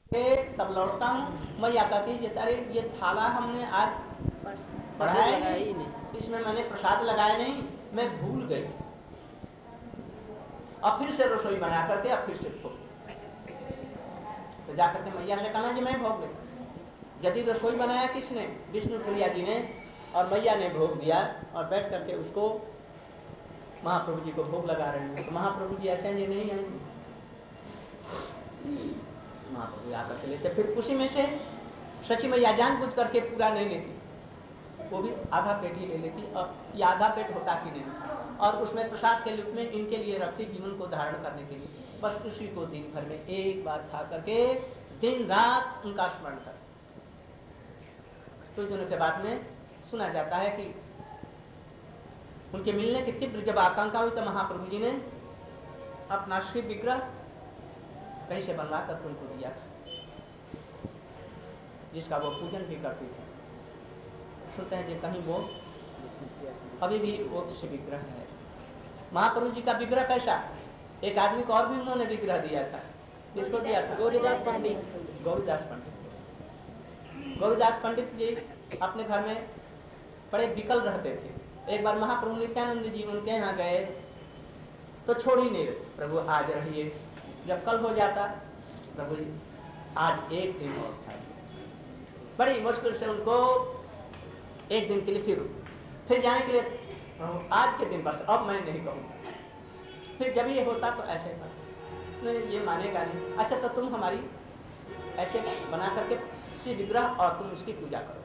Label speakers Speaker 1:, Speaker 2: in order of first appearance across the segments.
Speaker 1: तब लौटता हूँ, मैया कहती है जैसे अरे ये थाला हमने आज बढ़ाया ही नहीं, इसमें मैंने प्रसाद लगाया नहीं, मैं भूल गई। अब फिर से रसोई बना करके अब फिर से भोग, तो जाकर के मैया से कहना कि मैं भोग गई। यदि रसोई बनाया किसने? विष्णु प्रिया जी ने, और मैया ने भोग दिया और बैठ करके उसको महाप्रभु जी को भोग लगा रहे हैं। तो महाप्रभु जी ऐसे ही नहीं आएंगे, महाप्रभु आकर के लेते। फिर उसी में से सची मैया जानबूझ करके पूरा नहीं लेती, वो भी आधा पेट ही ले लेती, और ये आधा पेट होता कि नहीं, और उसमें प्रसाद के रूप में इनके लिए रखती, जीवन को धारण करने के लिए। बस उसी को दिन भर में एक बार खा करके दिन रात उनका स्मरण कर। कुछ दिनों के बाद में सुना जाता है कि उनके मिलने की तीव्र जब आकांक्षा हुई तो महाप्रभु जी ने अपना शिव विग्रह कहीं से बनवा कर उनको दिया, जिसका वो पूजन भी करते थे। सुनते हैं कि कहीं वो अभी भी वो शिव विग्रह है। महाप्रभु जी का विग्रह कैसा? एक आदमी को और भी उन्होंने विग्रह दिया था। किसको दिया था? गौरीदास पंडित। गौरीदास पंडित, गौरीदास पंडित जी अपने घर में बड़े विकल रहते थे। एक बार महाप्रभु नित्यानंद जी उनके यहाँ गए तो छोड़ ही नहीं रहे, प्रभु आज रहिए। जब कल हो जाता, प्रभु जी आज एक दिन और था। बड़ी मुश्किल से उनको एक दिन के लिए फिर जाने के लिए, प्रभु आज के दिन बस, अब मैं नहीं कहूँगा। फिर जब ये होता तो ऐसे नहीं, ये मानेगा नहीं। अच्छा तो तुम हमारी ऐसे बना करके शिव विग्रह और तुम उसकी पूजा करो।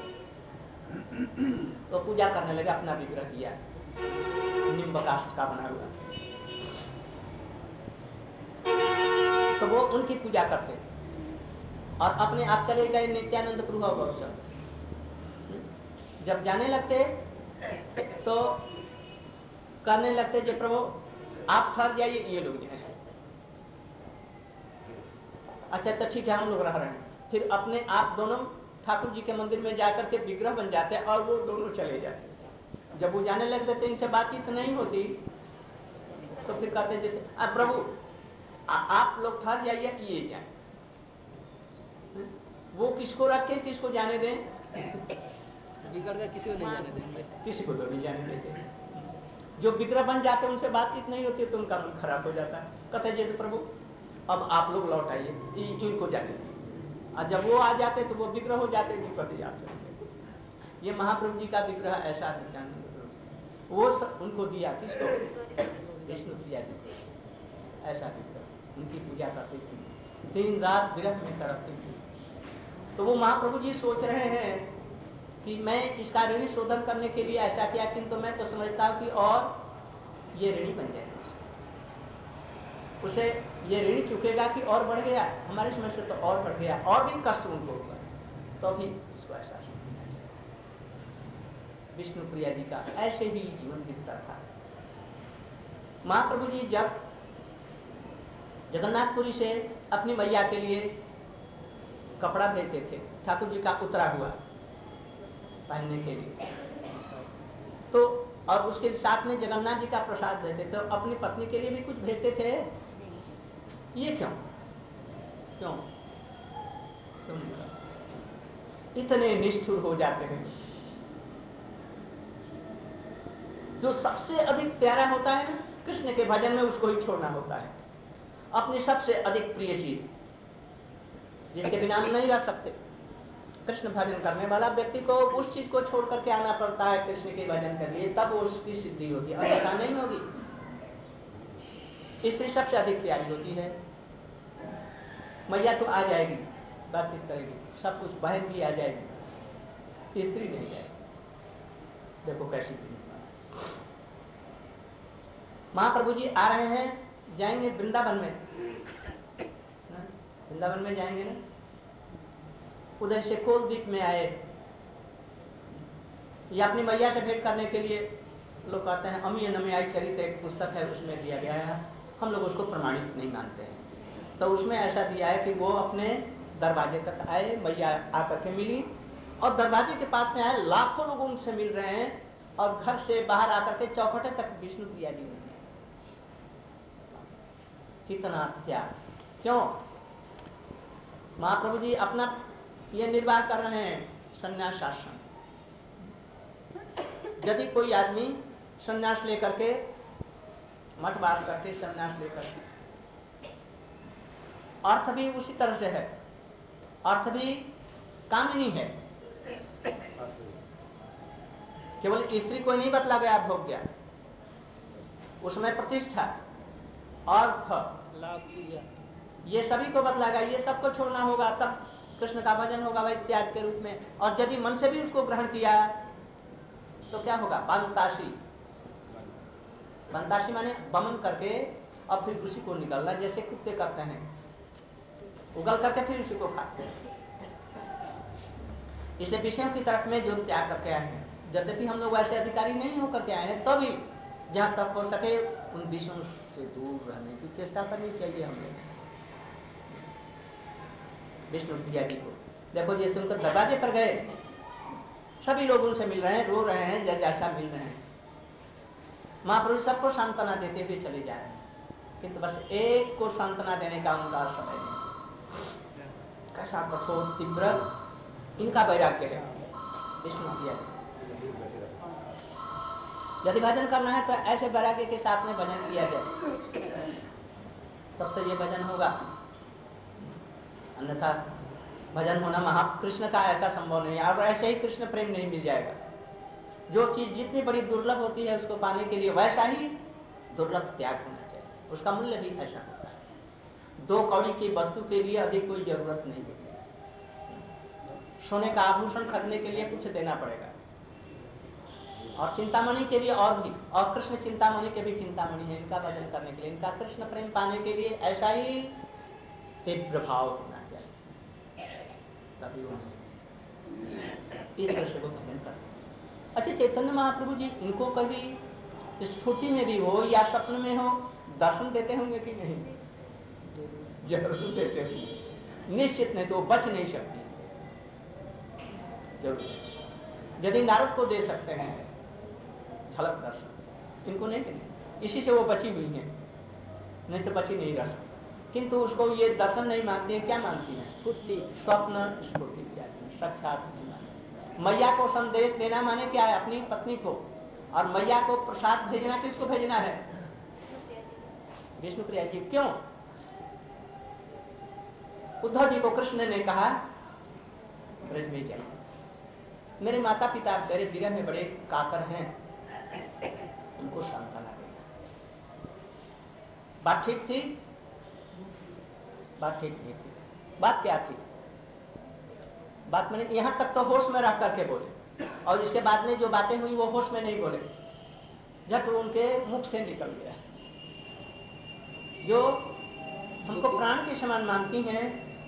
Speaker 1: तो पूजा करने लगे, अपना विग्रह दिया, निम्ब काष्ठ का बना हुआ। तो वो उनकी पूजा करते और अपने आप चले गए नित्यानंद प्रभु गौचर। जब जाने लगते तो करने लगते जो प्रभु आप ठहर जाइए, ये लोग जाए। अच्छा तो ठीक है, हम लोग रह रहे हैं। फिर अपने आप दोनों ठाकुर जी के मंदिर में जाकर के विग्रह बन जाते और वो दोनों चले जाते। जब वो जाने लगते तो इनसे बातचीत नहीं होती, तो फिर कहते जैसे प्रभु आप लोग ठहर जाइए, ये जाए। वो किसको रखे, किसको जाने दें?
Speaker 2: बिगड़ किसी को नहीं जाने देंगे,
Speaker 1: किसी को तो नहीं जाने देते। जो विग्रह बन जाते उनसे बातचीत नहीं होती तो उनका मन खराब हो जाता है। कहते जैसे प्रभु अब आप लोग लौट आइए, इनको जाने दीजिए। और जब वो आ जाते तो वो विग्रह हो जाते, नहीं कहते आप चलते। ये महाप्रभु जी का विग्रह ऐसा नित्यानंद वो उनको दिया, किसको? विष्णु प्रिया जी को। ऐसा विग्रह उनकी पूजा करती थी, दिन रात विरह में तड़पती थी। तो वो महाप्रभु जी सोच रहे हैं कि मैं इसका ऋणी शोधन करने के लिए ऐसा किया, किंतु मैं तो समझता हूँ कि और ये ऋणी बन जाएगा, उसे ये ऋण चुकेगा कि और बढ़ गया, हमारी समस्या तो और बढ़ गया, और भी कष्ट उनको हुआ, तो भी इसको एहसास हो। विष्णु प्रिया जी का ऐसे ही जीवन बीतता था। महाप्रभु जी जब जगन्नाथपुरी से अपनी मैया के लिए कपड़ा भेजते थे, ठाकुर जी का उतरा हुआ पहनने के लिए, तो और उसके साथ में जगन्नाथ जी का प्रसाद भेजते थे, तो अपनी पत्नी के लिए भी कुछ भेजते थे। ये क्यों क्यों तुम इतने निष्ठुर हो जाते हैं? जो सबसे अधिक प्यारा होता है ना कृष्ण के भजन में, उसको ही छोड़ना होता है। अपनी सबसे अधिक प्रिय चीज जिसके बिना हम नहीं रह सकते, कृष्ण भजन करने वाला व्यक्ति को उस चीज को छोड़ करके आना पड़ता है कृष्ण के भजन के लिए, तब उसकी सिद्धि होती है, अन्यथा नहीं होगी। स्त्री सबसे अधिक प्यारी होती है। मैया तो आ जाएगी, बातचीत करेगी, सब कुछ, बहन भी आ जाएगी, स्त्री नहीं जाएगी। देखो कैसी थी। महाप्रभु जी आ रहे हैं, जाएंगे वृंदावन में, वृंदावन में जाएंगे ना, उधर से कोलदीप में आए, या अपनी मैया से भेंट करने के लिए लोग कहते हैं। अमीय नमयाई चरित्र एक पुस्तक है, उसमें दिया गया है, हम लोग उसको प्रमाणित नहीं मानते हैं, तो उसमें ऐसा दिया है कि वो अपने दरवाजे तक आए, मैया आकर के मिली, और दरवाजे के पास में आए, लाखों लोग उनसे मिल रहे हैं, और घर से बाहर आकर के चौखटे तक विष्णु प्रिया जी ने। कितना त्याग! क्यों? महाप्रभु जी अपना ये निर्वाह कर रहे हैं संन्यास आश्रम। यदि कोई आदमी संन्यास लेकर के मठवास करके संन्यास लेकर के, अर्थ भी उसी तरह से है, अर्थ भी कामिनी है, केवल स्त्री को नहीं बतला गया भोग गया, उसमें प्रतिष्ठा, अर्थ,
Speaker 2: लाभ, पूजा,
Speaker 1: ये सभी को बतला गया। ये सबको छोड़ना होगा, तब कृष्ण का भजन होगा वही त्याग के रूप में। और यदि मन से भी उसको ग्रहण किया तो क्या होगा? बंताशी, बंताशी माने बमन करके और फिर उसी को निकलना, जैसे कुत्ते करते हैं, उगल करके फिर उसी को खाते हैं। इसलिए विषयों की तरफ में जो त्याग करके आए हैं, यद्यपि हम लोग वैसे अधिकारी नहीं होकर के आए हैं, तो भी जहां तक हो सके उन विषयों से दूर रहने की चेष्टा करनी चाहिए हमें। विष्णु प्रिया जी को देखो, जैसे उनके दरवाजे पर गए, सभी लोग उनसे मिल रहे हैं, रो रहे हैं, जैसा मिल रहे हैं, महाप्रभु सबको सांत्वना देते हुए चले जा रहे हैं, किंतु बस एक को सांत्वना देने का उनका समय नहीं। कैसा कठोर तीव्र इनका वैराग्य है विष्णु प्रिया जी। यदि भजन करना है तो ऐसे वैराग्य के साथ में भजन किया जाए, तब तो ये भजन होगा, अन्यथा भजन होना महाकृष्ण का ऐसा संभव नहीं है। और ऐसे ही कृष्ण प्रेम नहीं मिल जाएगा। जो चीज जितनी बड़ी दुर्लभ होती है उसको पाने के लिए वैसा ही दुर्लभ त्याग होना चाहिए, उसका मूल्य भी ऐसा होता है। 2 कौड़ी की वस्तु के लिए अधिक कोई जरूरत नहीं होती। सोने का आभूषण खरीदने के लिए कुछ देना पड़ेगा, और चिंतामणि के लिए और भी, और कृष्ण चिंतामणि के भी चिंतामणि है इनका भजन करने के लिए, इनका कृष्ण प्रेम पाने के लिए ऐसा ही तीव्र भाव होना चाहिए, तभी वो इस तरह से वो भजन करते। अच्छा, चैतन्य महाप्रभु जी इनको कभी स्फूर्ति में भी हो या स्वप्न में हो दर्शन देते होंगे कि नहीं? जरूर देते होंगे, निश्चित, नहीं तो बच नहीं सकती, जरूर। यदि नारद को दे सकते हैं झलक दर्शन, इनको नहीं देंगे, इसी से वो बची हुई है, नहीं तो बची नहीं रह सकती। किंतु उसको ये दर्शन नहीं मानती है, क्या मानती है? स्फूर्ति, स्वप्न स्फूर्ति, साक्षात नहीं मानती। मैया को संदेश देना माने क्या है? अपनी पत्नी को, और मैया को प्रसाद भेजना किसको भेजना है? विष्णु प्रिया जी। क्यों? उद्धव जी को कृष्ण ने कहा ब्रज में जाइए, मेरे माता पिता मेरे विरह में बड़े कातर हैं, उनको सांत्वना देना। बात ठीक थी? बात ठीक नहीं थी। बात क्या थी? बात मैंने यहां तक तो होश में रह करके बोले, और इसके बाद में जो बातें हुई वो होश में नहीं बोले, झट उनके मुख से निकल गया। जो हमको प्राण के समान मानती हैं,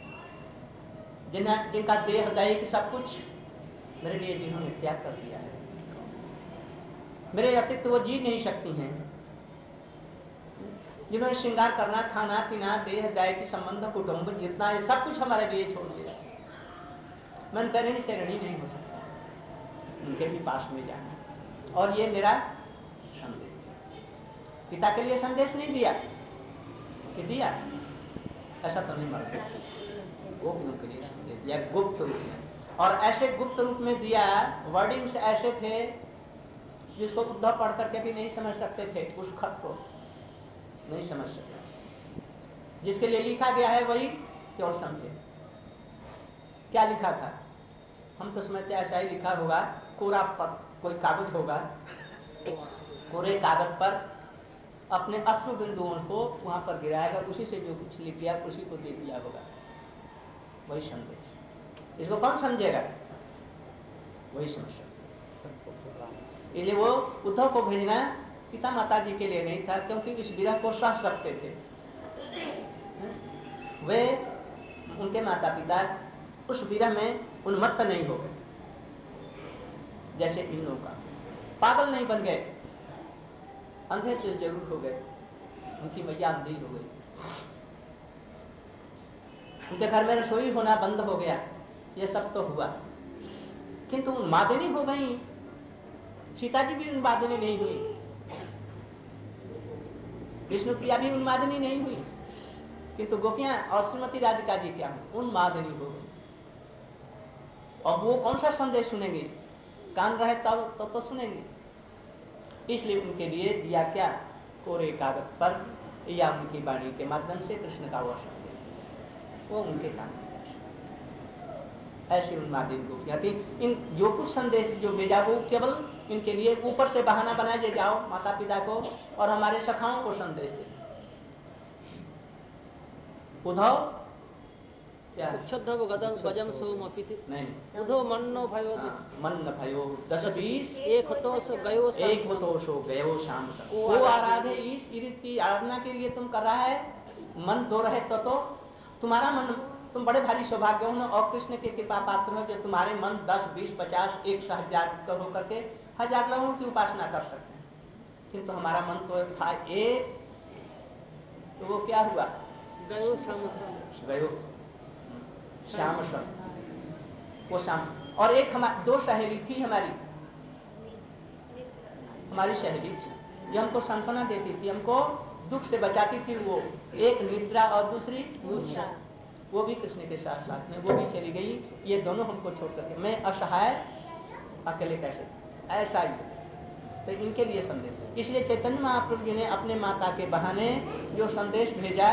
Speaker 1: जिनका देह दैहिक सब कुछ मेरे लिए जिन्होंने त्याग कर दिया है, मेरे अतिरिक्त वो जी नहीं सकती हैं, जिन्होंने श्रृंगार करना, खाना पीना, देह दैहिक संबंध, कुटुंब, जितना है सब कुछ हमारे लिए छोड़ दिया, मैं उनका ऋणी से ऋणी नहीं हो सकता, उनके भी पास में जाना। और ये मेरा संदेश, पिता के लिए संदेश नहीं दिया कि दिया, ऐसा तो नहीं मान सकते, गोपियों के लिए संदेश दिया गुप्त रूप में, और ऐसे गुप्त रूप में दिया, वर्डिंग्स ऐसे थे जिसको उद्धव पढ़ करके भी नहीं समझ सकते थे, उस खत को नहीं समझ सकते, जिसके लिए लिखा गया है वही केवल समझे। क्या लिखा था? हम तो समझते ऐसा ही लिखा होगा, कोरा पर कोई कागज होगा, कोरे कागज पर अपने अश्रु बिंदुओं को वहां पर गिराएगा, उसी से जो कुछ लिख दिया उसी को दे दिया होगा, वही संदेश। इसको कौन समझेगा? वही समझ सकता। इसलिए वो उद्धव को भेजना पिता माता जी के लिए नहीं था, क्योंकि इस विरह को सह सकते थे। वे उनके माता पिता उस विरह में उन्मत्त नहीं हो गए, जैसे इन लोगों का पागल नहीं बन गए, अंधे तो जरूर हो गए, उनकी मैया अंधी हो गई, उनके घर में रसोई होना बंद हो गया, ये सब तो हुआ, किंतु उन्मादिनी हो गई। सीता जी भी उन्मादिनी नहीं हुई, विष्णु प्रिया भी उन्मादिनी नहीं हुई, किंतु गोपियां और श्रीमती राधिका जी क्या हुई, उन्मादिनी हो गई। अब वो कौन सा संदेश सुनेंगे, कान रहे तब तो सुनेंगे। इसलिए उनके लिए दिया क्या, कोरे कागज पर या उनकी वाणी के माध्यम से कृष्ण का वो संदेश वो उनके कान में। ऐसी उन्मादिन गोपियां थी। इन जो कुछ संदेश जो भेजा वो केवल इनके लिए ऊपर से बहाना बनाया जे जाओ माता पिता को और हमारे सखाओं को संदेश दे। उद्धव क्या
Speaker 2: उच्छद्धव गजन सोमपिति
Speaker 1: नहीं
Speaker 2: उद्धव मन्नो भयो
Speaker 1: मन भयो 10-20
Speaker 2: एक होतो सो गयो
Speaker 1: शाम सा को आराधे इस की आराधना के लिए तुम कर रहा है, मन दो रहे तो तुम्हारा मन, तुम बड़े भारी सौभाग्य हो और कृष्ण के कृपा पात्र हो जो तुम्हारे मन 10, 20, 50, 100,000 करो करके 1000 लोगों की उपासना कर सकते हैं, किंतु हमारा मन तो था एक, तो वो क्या हुआ,
Speaker 2: गयो
Speaker 1: श्याम सन वो शाम। और एक हमारी 2 सहेली थी, हमारी सहेली जो हमको सांत्वना देती थी, हमको दुख से बचाती थी, वो एक निद्रा और दूसरी मूर्छा, वो भी कृष्ण के साथ साथ में वो भी चली गई। ये दोनों हमको छोड़ करके मैं असहाय अकेले कैसे, ऐसा ही। तो इनके लिए संदेश, इसलिए चैतन्य महाप्रभु जी ने अपने माता के बहाने जो संदेश भेजा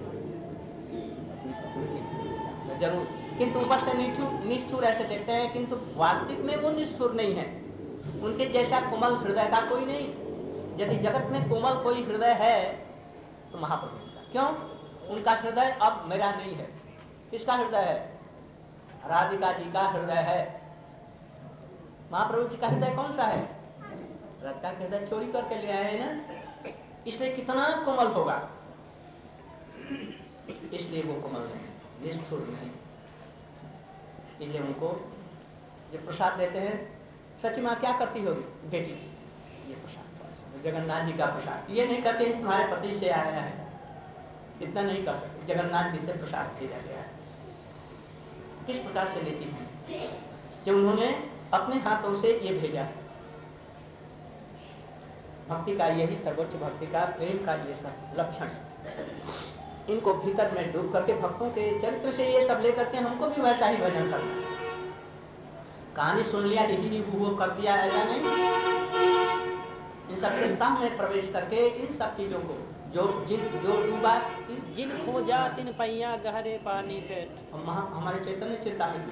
Speaker 1: जरूर, किंतु ऊपर से निष्ठुर ऐसे देखते हैं, किंतु वास्तविक में वो निष्ठुर नहीं है। उनके जैसा कोमल हृदय का कोई नहीं। यदि जगत में कोमल कोई हृदय है तो महाप्रभु का। क्यों? उनका हृदय अब मेरा नहीं है। किसका हृदय है? राधिका जी का हृदय है। महाप्रभु जी का हृदय कौन सा है? राधिका का हृदय चोरी करके ले आए हैं ना, इसलिए कितना कोमल होगा, इसलिए वो कोमल नहीं, निष्ठुर नहीं। इसलिए उनको जो प्रसाद देते हैं, सची माँ क्या करती होगी, बेटी ये प्रसाद जगन्नाथ जी का प्रसाद, ये नहीं कहते हैं तुम्हारे पति से आया है, इतना नहीं कर सकते, जगन्नाथ जी से प्रसाद भेजा गया है। किस प्रकार से लेती हैं जब उन्होंने अपने हाथों से ये भेजा। भक्ति का यही सर्वोच्च भक्ति का, प्रेम का ये सब लक्षण है। इनको भीतर में डूब करके भक्तों के चरित्र से ये सब लेकर के हमको भी वैसा ही भजन करना है। कहानी सुन लिया यही वो कर दिया, ऐसा नहीं। इन सब के तह में प्रवेश करके इन सब चीजों को जो डूबा
Speaker 2: जिन खोजा तिन पैया गहरे पानी पेट।
Speaker 1: हमारे चैतन्य चेतावनी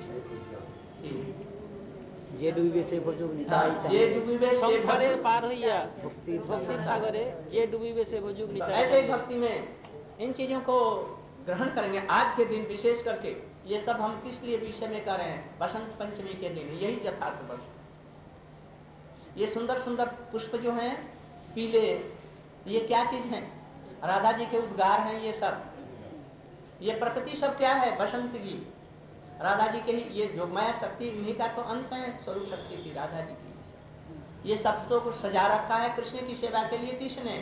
Speaker 2: जे डूबे से भोजो निताई
Speaker 1: जे डूबे से
Speaker 2: संसारे पार होइया भक्ति सागरे जे डूबे से भोजो निताई।
Speaker 1: ऐसे ही भक्ति में इन चीजों को ग्रहण करेंगे। आज के दिन विशेष करके ये सब हम किस लिए विषय में कर रहे हैं, बसंत पंचमी के दिन, यही यथार्थ वर्ष। ये सुंदर सुंदर पुष्प जो हैं पीले, ये क्या चीज है? राधा जी के उद्गार हैं ये सब। ये प्रकृति सब क्या है? बसंत की राधा जी के ही, ये जोगमाया शक्ति इन्हीं का तो अंश है, स्वरूप शक्ति थी राधा जी की। ये सब को सजा रखा है कृष्ण की सेवा के लिए। किसने?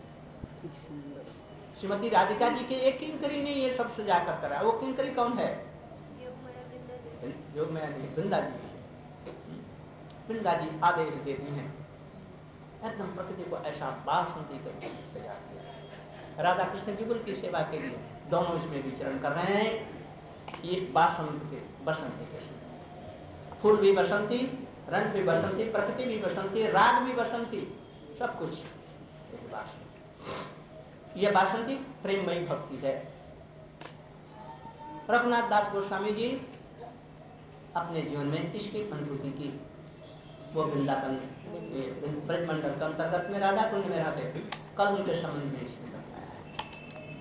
Speaker 1: श्रीमती राधिका जी के एक किंकरी ने ये सब सजा कर करा। वो किंकरी कौन है? जोगमाया वृंदा जी। वृंदा जी आदेश देती हैं, एकदम प्रकृति को ऐसा बासंती करके सजा दिया। राधा कृष्ण जुगल की सेवा के लिए दोनों इसमें विचरण कर रहे हैं। इस बसंती के समय फूल भी बसंती, रंग भी बसंती, प्रकृति भी बसंती, राग भी बसंती, सब कुछ यह बासंती प्रेममयी भक्ति है। रघुनाथ दास गोस्वामी जी अपने जीवन में इसकी अनुभूति की। वो वृंदावन ब्रजमंडल के अंतर्गत में राधा कुंड में रहते थे। कल उनके संबंध में इसने बताया है।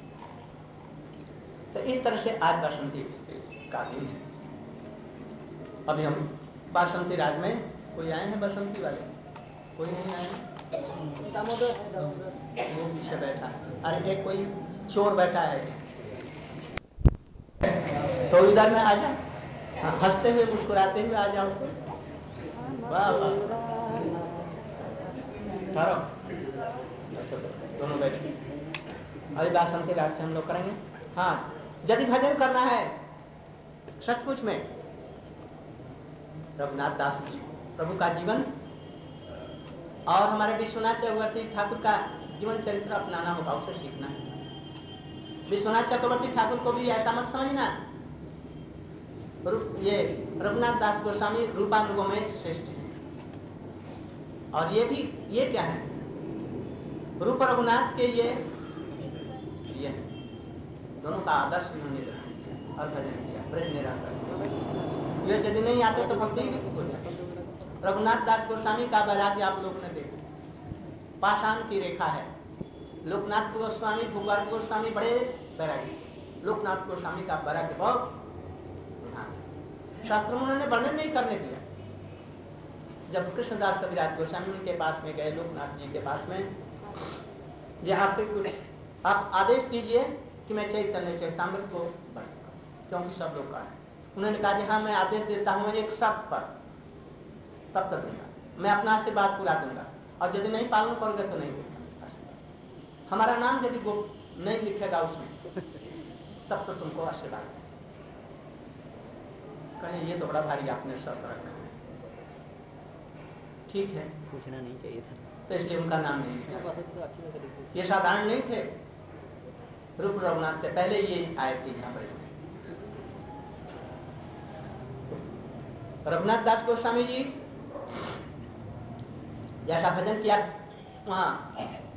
Speaker 1: तो इस तरह से आज बासंती का दिन है। अभी हम बासंती राग में कोई आए हैं बसंती वाले? कोई नहीं आए हैं? वो पीछे बैठा है। अरे एक कोई चोर बैठा है, तो इधर में आ जाओ, हंसते हुए मुस्कुराते हुए आ जाओ। वाह वाह, ठहरो, दोनों बैठे। अभी बासंती राग से हम लोग करेंगे। हाँ, यदि भजन करना है सचमुच में रघुनाथ दास जी प्रभु का जीवन और हमारे विश्वनाथ चक्रवर्ती ठाकुर का जीवन चरित्र अपनाना होगा, उसे सीखना है। विश्वनाथ चक्रवर्ती ठाकुर को भी ऐसा मत समझना। ये रघुनाथ दास गोस्वामी रूपानुगों में श्रेष्ठ है। और ये क्या है, रूप रघुनाथ के ये दोनों का आदर्श इन्होंने ग्रहण किया और भजन किया, ब्रज में रहकर। ये यदि नहीं आते तो भक्ति ही नहीं हो जाती। रघुनाथ दास गोस्वामी का वैराग्य आप लोगों ने देखा, पाषाण की रेखा है। लोकनाथ गोस्वामी, भूगर्भ गोस्वामी बड़े वैरागी, लोकनाथ गोस्वामी का वैराग्य बहुत शास्त्रों में उन्होंने वर्णन नहीं करने दिया। जब कृष्णदास कविराज गोस्वामी उनके पास में गए, लोकनाथ जी के पास में, ये आपसे कुछ आप आदेश दीजिए कि मैं चैतन्य चैतामृत को बढ़ाऊंगा, क्योंकि सब लोग का है। उन्होंने कहा जी हाँ मैं आदेश देता हूँ एक शर्त पर, तब तक दूंगा, मैं अपना आशीर्वाद पूरा दूंगा, और यदि नहीं पालन करोगे तो नहीं दूंगा। हमारा नाम यदि वो नहीं लिखेगा उसमें तब तो तुमको आशीर्वाद। कहें ये तो बड़ा भारी आपने शर्त रखा, ठीक है,
Speaker 2: पूछना नहीं चाहिए था,
Speaker 1: तो इसलिए उनका नाम नहीं लिखा। ये साधारण नहीं थे, रूप रघुनाथ से पहले ये आए थे यहाँ पर। रघुनाथ दास गोस्वामी जी जैसा भजन किया वहाँ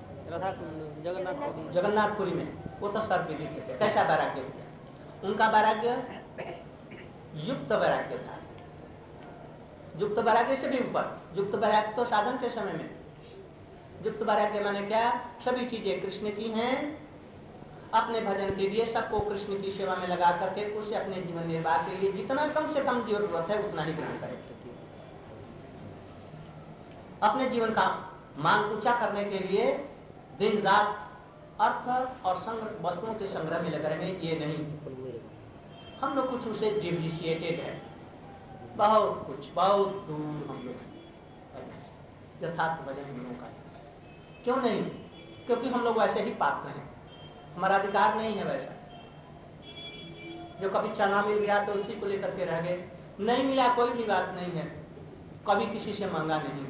Speaker 1: जगन्नाथपुरी में, वो तो सर्वविदित थे। कैसा वैराग्य किया उनका, वैराग्य युक्त वैराग्य था। युक्त वैराग्य से भी ऊपर, युक्त वैराग्य तो साधन के समय में, युक्त वैराग्य माने क्या, सभी चीजें कृष्ण की हैं, अपने भजन के लिए सबको कृष्ण की सेवा में लगा करके उसे अपने जीवन निर्वाह के लिए जितना कम से कम जरूरत है उतना ही ग्रहण करें। अपने जीवन का मान ऊंचा करने के लिए दिन रात अर्थ और वस्तुओं के संग्रह में लगे रहेंगे, ये नहीं। हम लोग कुछ उसे डिविशिएटेड है, बहुत कुछ, बहुत दूर हम लोग यथार्थ भजन हम लोगों का। क्यों नहीं? क्योंकि हम लोग वैसे ही पात्र हैं, हमारा अधिकार नहीं है वैसा। जो कभी चना मिल गया तो उसी को लेकर के रह गए, नहीं मिला कोई भी बात नहीं है, कभी किसी से मांगा नहीं।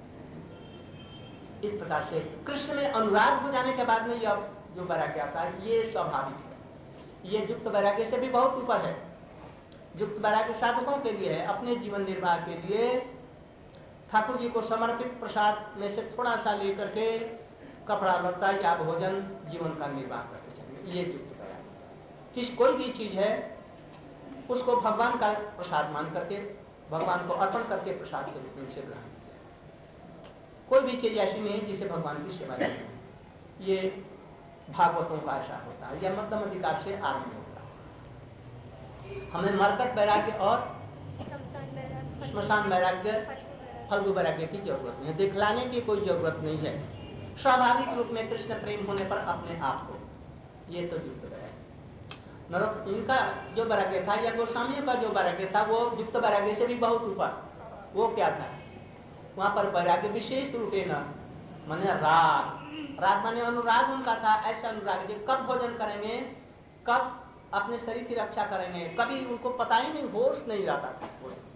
Speaker 1: इस प्रकार से कृष्ण में अनुराग हो जाने के बाद में यह जो वैराग्य आता है ये स्वाभाविक है। ये युक्त वैराग्य से भी बहुत ऊपर है। युक्त वैराग्य साधकों के लिए है, अपने जीवन निर्वाह के लिए ठाकुर जी को समर्पित प्रसाद में से थोड़ा सा लेकर के कपड़ा लत्ता या भोजन जीवन का निर्वाह करके चलेंगे, ये युक्त वैराग्य। किस कोई भी चीज है उसको भगवान का प्रसाद मान करके, भगवान को अर्पण करके प्रसाद के रूप में उसे ग्रहण। कोई भी चीज ऐसी नहीं है जिसे भगवान की सेवा करें। ये भागवतों का ऐसा होता है, यह मध्यम अधिकार से आरंभ होता है। हमें मरकट वैराग्य और श्मशान वैराग्य, फल्गु वैराग्य की जरूरत नहीं है, दिखलाने की कोई जरूरत नहीं है। स्वाभाविक रूप में कृष्ण प्रेम होने पर अपने आप को, ये तो युक्त वैराग्य। नरोत्त इनका जो वैराग्य था या गोस्वामियों का जो वैराग्य था वो युक्त वैराग्य से भी बहुत ऊपर। वो क्या था? वहां पर वैराग्य विशेष रूपे न माने राग, राग माने अनुराग उनका था। ऐसा अनुराग जो कब भोजन करेंगे, कब अपने शरीर की रक्षा करेंगे, कभी उनको पता ही नहीं, होश नहीं रहता था।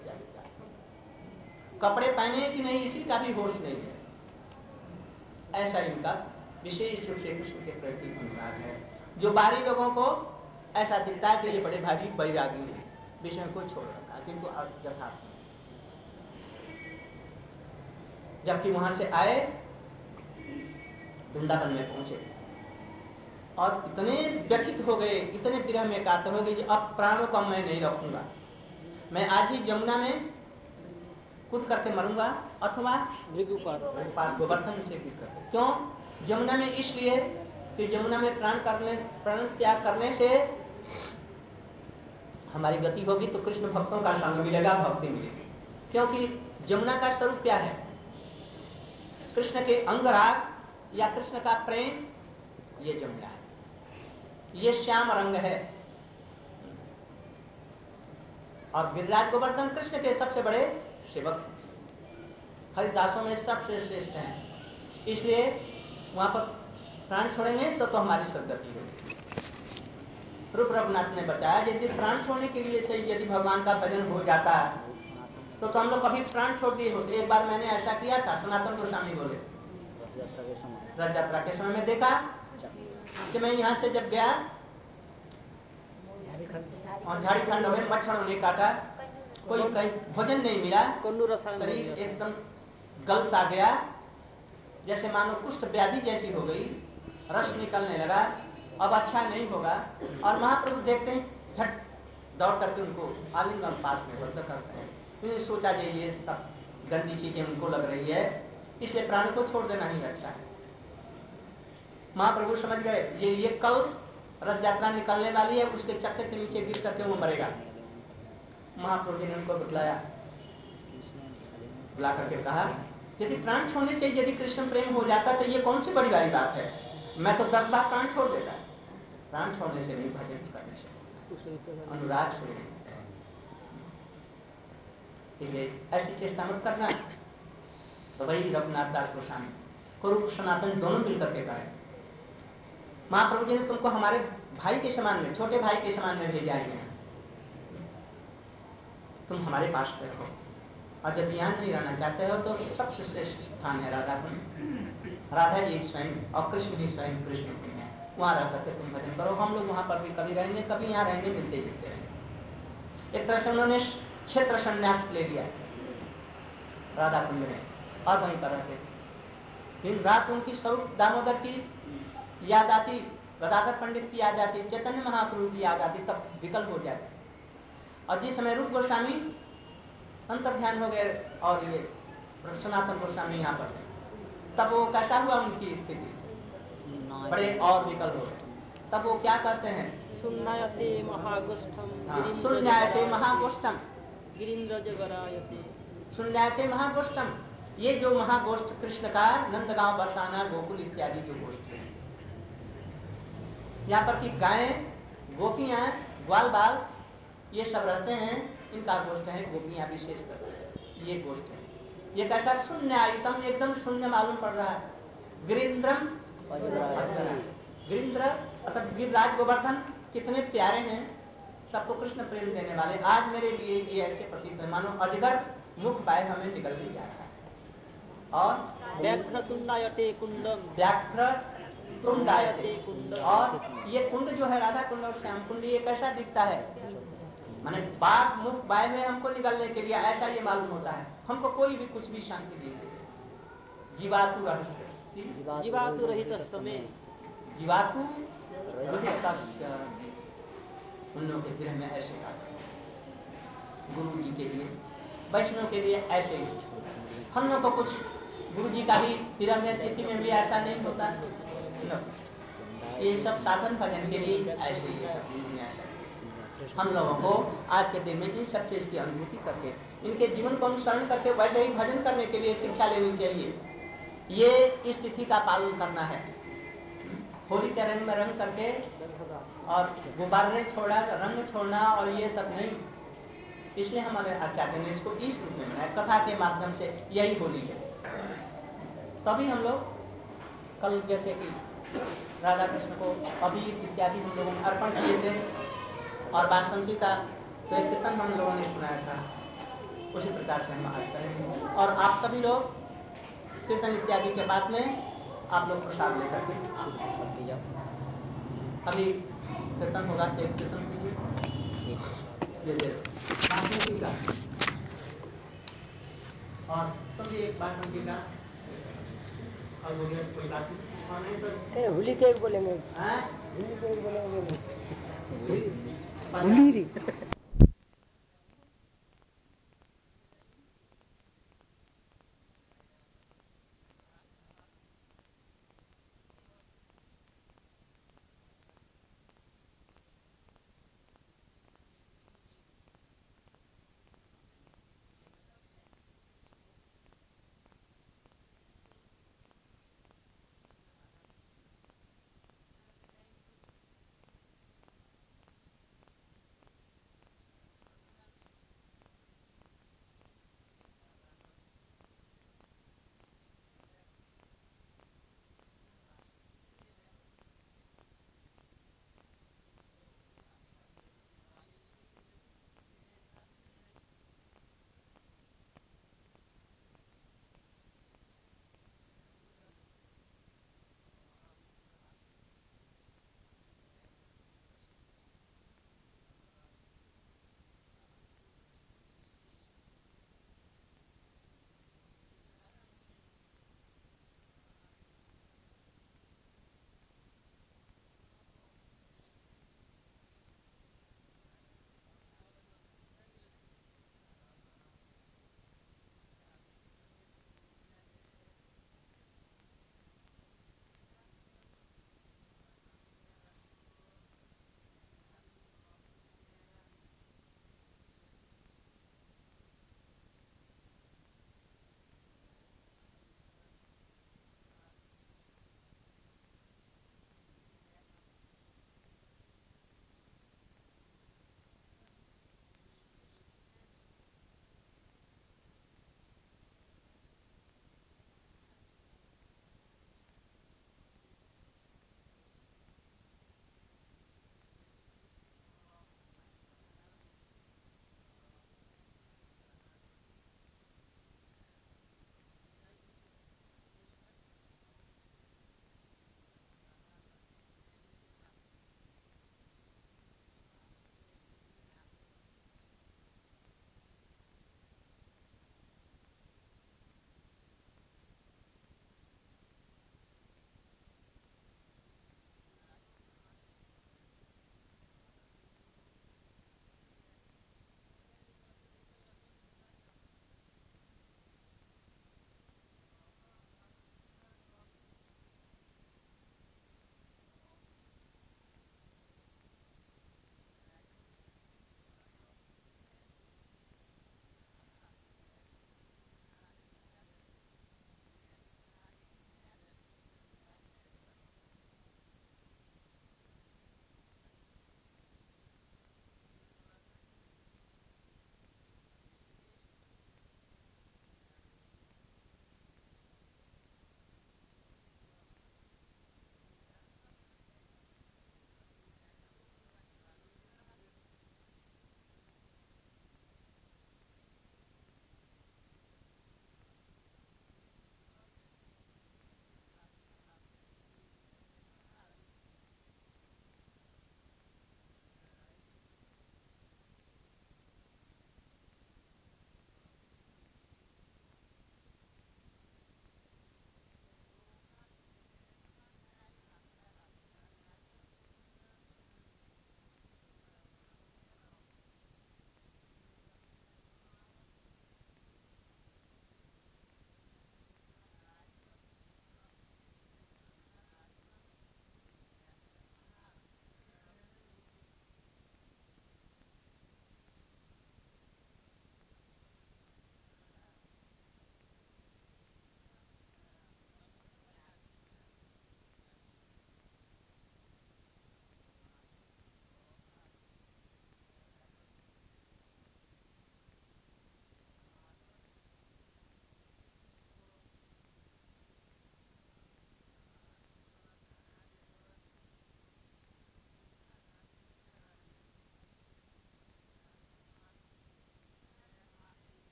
Speaker 1: कपड़े पहने कि नहीं इसी का भी होश नहीं है। ऐसा इनका विशेष रूप से कृष्ण के प्रति अनुराग है, जो बाहरी लोगों को ऐसा दिखता है कि ये बड़े भारी वैरागी हैं, विषय को छोड़ रखा है, किंतु यथार्थ। जबकि वहां से आए वृंदावन में पहुंचे और इतने व्यथित हो गए, इतने विरह में कातर हो गए कि अब प्राणों को मैं नहीं रखूंगा, मैं आज ही जमुना में कूद करके मरूंगा अथवा गोवर्धन से गिर करके। क्यों जमुना में? इसलिए कि जमुना में प्राण त्याग करने से हमारी गति होगी तो कृष्ण भक्तों का संग मिलेगा, भक्ति मिलेगी। क्योंकि जमुना का स्वरूप क्या है? कृष्ण के अंगराग या कृष्ण का प्रेम, ये जमुना है, ये श्याम रंग है। और गिरिराज गोवर्धन कृष्ण के सबसे बड़े सेवक हैं, हरिदासों में सबसे श्रेष्ठ हैं। इसलिए वहां पर प्राण छोड़ेंगे तो हमारी सदगति होगी। रूप रघुनाथ ने बचाया, यदि प्राण छोड़ने के लिए सही यदि भगवान का भजन हो जाता है तो हम लोग कभी प्राण छोड़ दिए होते। एक बार मैंने ऐसा किया था, सनातन गोस्वामी बोले, रथ यात्रा के समय में देखा कि मैं यहाँ से जब गया और झाड़ी खंड में मच्छरों ने काटा, कोई कहीं भोजन नहीं मिला, शरीर एकदम गल सा गया, जैसे मानो कुष्ठ व्याधि जैसी हो गई, रस निकलने लगा, अब अच्छा नहीं होगा। और महाप्रभु देखते हैं, झट दौड़ करके उनको आलिंगन पास में बंद करते हैं। उन्होंने सोचा ये सब गंदी चीजें उनको लग रही है, इसलिए प्राण को छोड़ देना ही अच्छा है। महाप्रभु समझ गए ये कल रथ यात्रा निकलने वाली है, उसके चक्के के नीचे गिर करके वो मरेगा। महाप्रभु जी ने उनको बुला करके कहा, यदि प्राण छोड़ने से यदि कृष्ण प्रेम हो जाता तो ये कौन सी बड़ी भारी बात है, मैं तो 10 बार प्राण छोड़ देता। प्राण छोड़ने से नहीं, भजन करने से, अनुराग से नहीं। ठीक है, ऐसी चेष्टा मत करना। तो भाई रघुनाथ दास गोस्वामी कुरु सनातन दोनों मिलकर के करें, महाप्रभु जी ने तुमको हमारे भाई के समान में, छोटे भाई के समान में भेजा है, तुम हमारे पास में रहो। और जब यहाँ नहीं रहना चाहते हो तो सबसे श्रेष्ठ स्थान है राधा कुंड। राधा जी स्वयं और कृष्ण ही स्वयं कृष्ण ही है, वहाँ रह करके तुम भजन करो। हम लोग वहाँ पर भी कभी रहेंगे, कभी यहाँ रहेंगे, मिलते जुलते रहेंगे। एक तरह से उन्होंने क्षेत्र संन्यास ले लिया राधा कुंड में, और वहीं पर रहते। दिन रात उनकी स्वरूप दामोदर की याद आती, गदाधर पंडित की याद आती, चैतन्य महाप्रभु की याद आती, तब विकल हो जाते। और जिस समय रूप गोस्वामी अंतर ध्यान हो गए और ये सनातन गोस्वामी यहाँ पर, तब वो कैसा हुआ उनकी स्थिति, बड़े और विकल हो गए। तब वो क्या करते हैं,
Speaker 2: सुन्नायते महागोष्ठम,
Speaker 1: सुन्नायते महागोष्ठम,
Speaker 2: गिरीन्द्रजगरायते,
Speaker 1: सुन्नायते महागोष्ठम। ये जो महागोष्ठ कृष्ण का नंदगांव, बरसाना, गोकुल इत्यादि जो गोष्ठ है, यहाँ पर की गायें, गोपियां, ग्वाल बाल ये सब रहते हैं, इनका गोष्ठ है। गोपियां विशेषकर ये गोष्ठ है। ये कैसा शून्य आयुतम, एकदम शून्य मालूम पड़ रहा है। गिरिंद्रम, गिरिंद्र अर्थात गिरिराज गोवर्धन कितने प्यारे हैं, सबको कृष्ण प्रेम देने वाले। आज मेरे लिए ये ऐसे प्रतीत है मानो अजगर मुख बाय हमें निकलने जा रहा है। और
Speaker 2: व्याघ्र तुंडायते कुंडम,
Speaker 1: व्याघ्र तुंडायते कुंड, और ये कुंड जो है राधा कुंड और श्याम कुंड, ये कैसा दिखता है, माने बाघ मुख बाय में हमको निकलने के लिए ऐसा ये मालूम होता है। हमको कोई भी कुछ भी शांति नहीं देती। जीवातु रहस्य,
Speaker 2: जीवातु रहित समय,
Speaker 1: जीवातु रहित, उन लोगों के गृह में ऐसे का, गुरु जी के लिए, वैष्णव के लिए ऐसे ही। हम लोग को कुछ गुरु जी का भी विरह में, तिथि में भी ऐसा नहीं होता। ये सब साधन भजन के लिए ऐसे, ये सब ऐसा। हम लोगों को आज के दिन में इन सब चीज की अनुभूति करके, इनके जीवन को अनुसरण करके वैसे ही भजन करने के लिए शिक्षा लेनी चाहिए। ये इस तिथि का पालन करना है। होली के रंग में रंग करके और गुब्बारे छोड़ा, रंग छोड़ना और ये सब नहीं। इसलिए हमारे आचार्य ने इसको इस रूप में बनाया, कथा के माध्यम से। यही होली है। तभी हम लोग कल जैसे कि राधा कृष्ण को अबीर इत्यादि हम लोगों ने अर्पण किए थे, और बासंती का तो एक कीर्तन हम लोगों ने सुनाया था, उसी प्रकार से हम आज करेंगे। और आप सभी लोग कीर्तन इत्यादि के बाद में आप लोग प्रसाद लेकर के अभी कीर्तन होगा। एक कीर्तन कीजिए, ये दे बासंती का, और तभी एक बासंती का, और वो कोई बात नहीं।
Speaker 2: होली के एक बोलेंगे,
Speaker 1: हाँ,
Speaker 2: होली के एक बोलेंगे,
Speaker 1: होली